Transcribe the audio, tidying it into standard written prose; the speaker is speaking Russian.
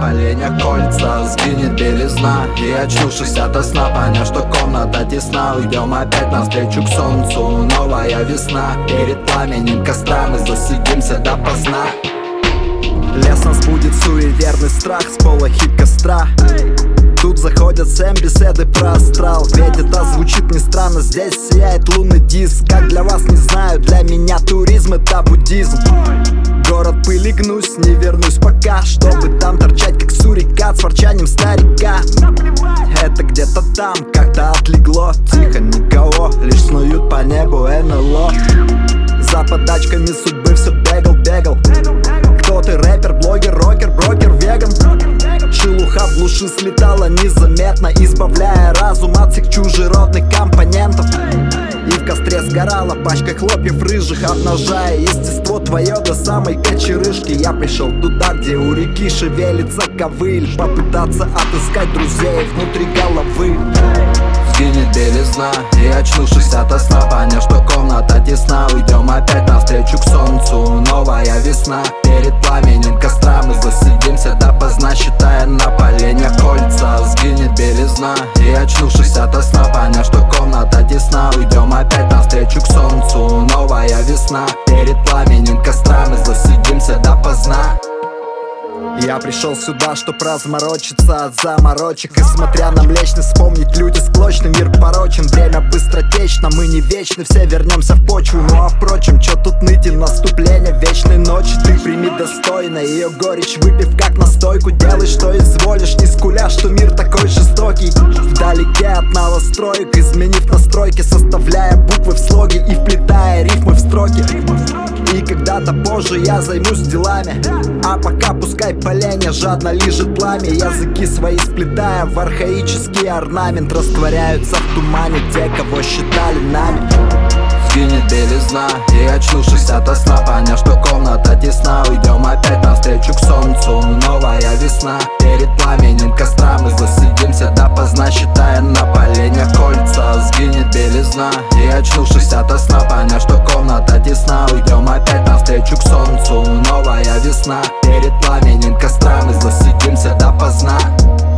поленьях кольца. Сгинет белизна, и очнувшись ото сна, поняв, что комната тесна, уйдем опять навстречу к солнцу. Новая весна, перед пламенем костра мы засидимся допоздна. Лес нас будет суеверный страх с полохи костра. Тут заходят Сэм, беседы про астрал. Ведь это звучит не странно, здесь сияет лунный диск. Как для вас, не знаю, для меня туризм — это буддизм. Город пыли, гнусь, не вернусь пока, чтобы там торчать как сурикат с ворчанием старика. Это где-то там, как-то отлегло. Тихо, никого, лишь снуют по небу НЛО. За подачками судьбы все бегал. Кто ты, рэпер, блогер, рокер, брокер, веган? Шелуха в глуши слетала незаметно, избавляя разум от всех чужеродных компонентов. И в костре сгорала пачка хлопьев рыжих, обнажая естество твое до самой кочерышки. Я пришел туда, где у реки шевелится ковыль, попытаться отыскать друзей внутри головы. Сгинет белизна, и очнувшись ото сна, поняв, что комната тесна, уйдем опять навстречу к солнцу. Новая весна, перед пламенем костра мы засидимся допоздна, считая на поленьях кольца. Сгинет белизна, и очнувшись ото сна, поняв, что комната тесна, уйдем опять навстречу к солнцу. Новая весна, перед пламенем костра мы засидимся допоздна. Я пришел сюда, чтоб разморочиться от заморочек, и смотря на Млечный вспомнить люди склочный. Мир порочен, время быстротечно, мы не вечны, все вернемся в почву. Ну а впрочем, чё тут ныть, и наступление вечной ночи. Ты прими достойно ее горечь, выпив как настойку. Делай, что изволишь, не скуля, что мир такой жестокий. Вдалеке от новостроек, изменив настройки, составляя буквы в слоги и вплетая рифмы в строки. И когда-то позже я займусь делами, а пока пускай поленья жадно лижет пламя. Языки свои сплетая в архаический орнамент, растворяются в тумане те, кого считали нами. Сгинет белизна, и очнувшись ото сна, поняв, что комната тесна, уйдем опять навстречу к солнцу. Новая весна, перед пламенем костра мы засидимся допоздна, считая на поленьях кольца. Сгинет белизна, и очнувшись ото сна, поняв, что комната тесна, уйдем опять навстречу к солнцу. Новая весна, перед пламенем костра мы засидимся допоздна.